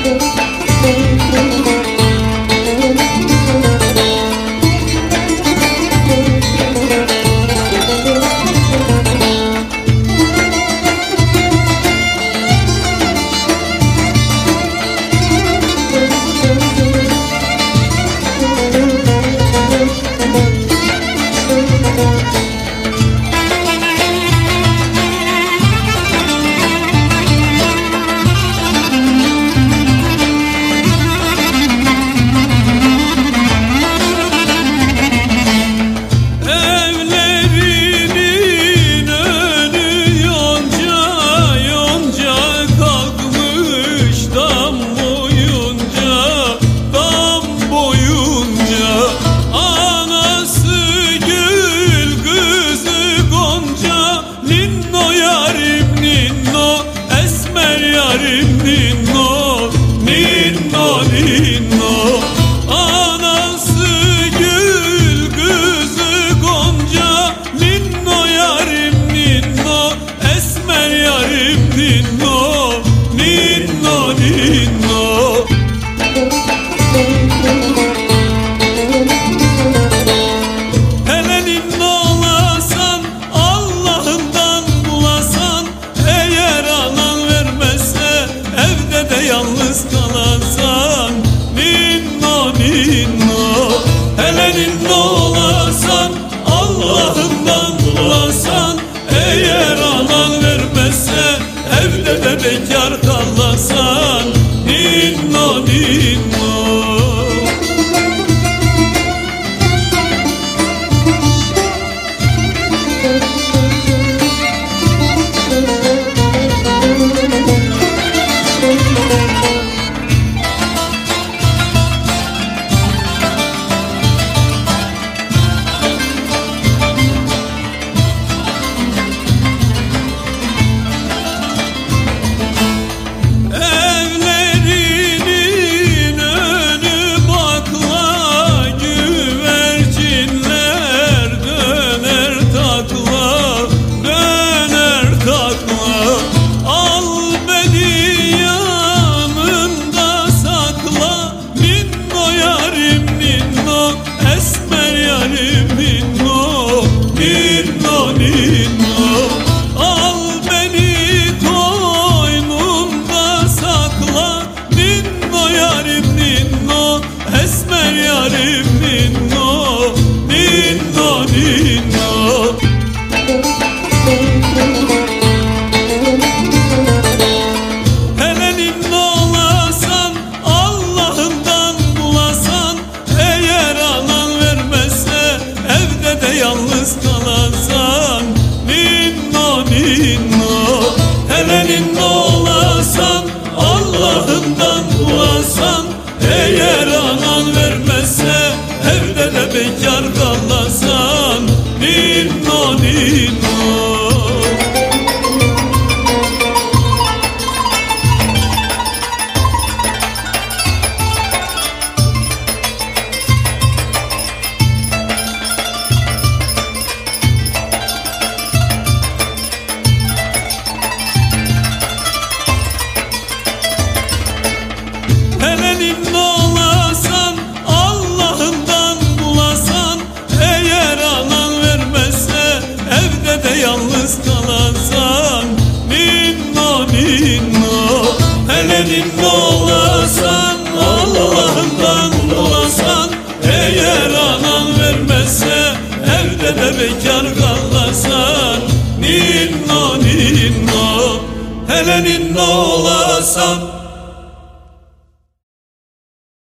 Yalnız kalasan ninno ninno, hele ninno olasan, Allah'ından bulasan, eğer anan vermezse evde de bekar kalasan ninno ninno. Yalnız kalasan ninno ninno, hele ninno olasan, Allah'ından bulasan, eğer anan vermezse evde de bekar kalasan ninno ninno. Hele ninno olasan, Allah'ından bulasan, eğer anan vermezse evde de yalnız kalasan ninno ninno, hele ninno olasan, Allah'ından bulasan, eğer anan vermezse evde de bekar kalasan ninno ninno, hele ninno olasan.